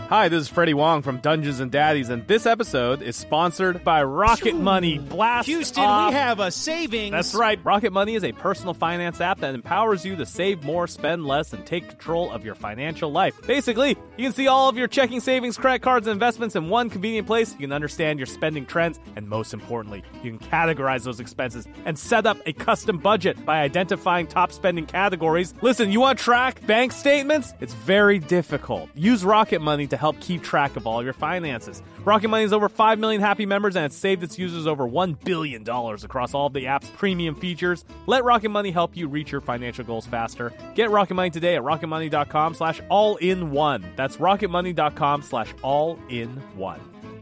Hi, this is Freddie Wong from Dungeons & Daddies, and this episode is sponsored by Rocket Money. Blast Houston, off. we have a savings. That's right. Rocket Money is a personal finance app that empowers you to save more, spend less, and take control of your financial life. Basically, you can see all of your checking, savings, credit cards, and investments in one convenient place. You can understand your spending trends, and most importantly, you can categorize those expenses and set up a custom budget by identifying top spending categories. Listen, you want to track bank statements? It's very difficult. Use Rocket Money to help keep track of all your finances. Rocket Money has over 5 million happy members and it's saved its users over $1 billion across all of the app's premium features. Let Rocket Money help you reach your financial goals faster. Get Rocket Money today at rocketmoney.com/all-in-one. That's rocketmoney.com/all-in-one.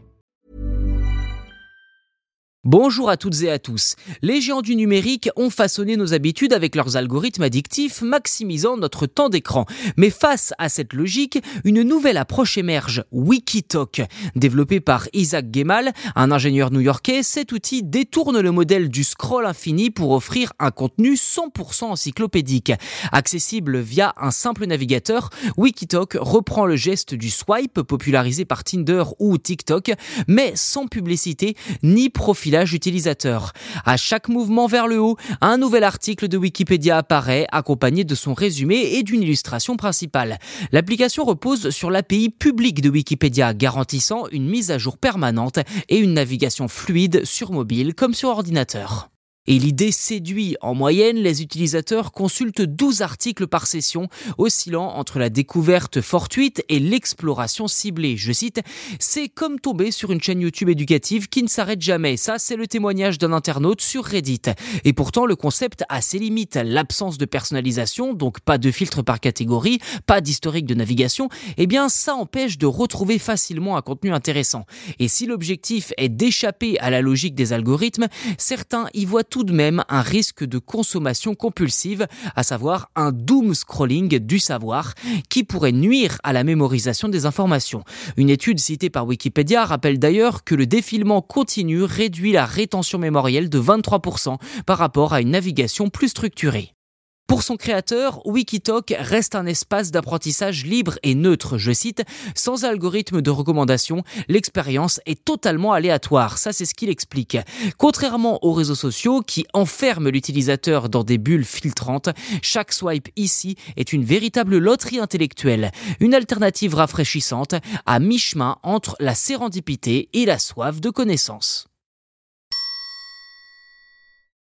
Bonjour à toutes et à tous. Les géants du numérique ont façonné nos habitudes avec leurs algorithmes addictifs, maximisant notre temps d'écran. Mais face à cette logique, une nouvelle approche émerge, Wikitalk. Développé par Isaac Gemal, un ingénieur new-yorkais, cet outil détourne le modèle du scroll infini pour offrir un contenu 100% encyclopédique. Accessible via un simple navigateur, Wikitalk reprend le geste du swipe popularisé par Tinder ou TikTok, mais sans publicité ni profilage utilisateur. À chaque mouvement vers le haut, un nouvel article de Wikipédia apparaît, accompagné de son résumé et d'une illustration principale. L'application repose sur l'API publique de Wikipédia, garantissant une mise à jour permanente et une navigation fluide sur mobile comme sur ordinateur. Et l'idée séduit. En moyenne, les utilisateurs consultent 12 articles par session, oscillant entre la découverte fortuite et l'exploration ciblée. Je cite, « C'est comme tomber sur une chaîne YouTube éducative qui ne s'arrête jamais ». Ça, c'est le témoignage d'un internaute sur Reddit. Et pourtant, le concept a ses limites. L'absence de personnalisation, donc pas de filtre par catégorie, pas d'historique de navigation, eh bien, ça empêche de retrouver facilement un contenu intéressant. Et si l'objectif est d'échapper à la logique des algorithmes, certains y voient tout de même un risque de consommation compulsive, à savoir un doom scrolling du savoir qui pourrait nuire à la mémorisation des informations. Une étude citée par Wikipédia rappelle d'ailleurs que le défilement continu réduit la rétention mémorielle de 23% par rapport à une navigation plus structurée. Pour son créateur, Wikitalk reste un espace d'apprentissage libre et neutre. Je cite, « Sans algorithme de recommandation, l'expérience est totalement aléatoire ». Ça, c'est ce qu'il explique. Contrairement aux réseaux sociaux qui enferment l'utilisateur dans des bulles filtrantes, chaque swipe ici est une véritable loterie intellectuelle. Une alternative rafraîchissante à mi-chemin entre la sérendipité et la soif de connaissance.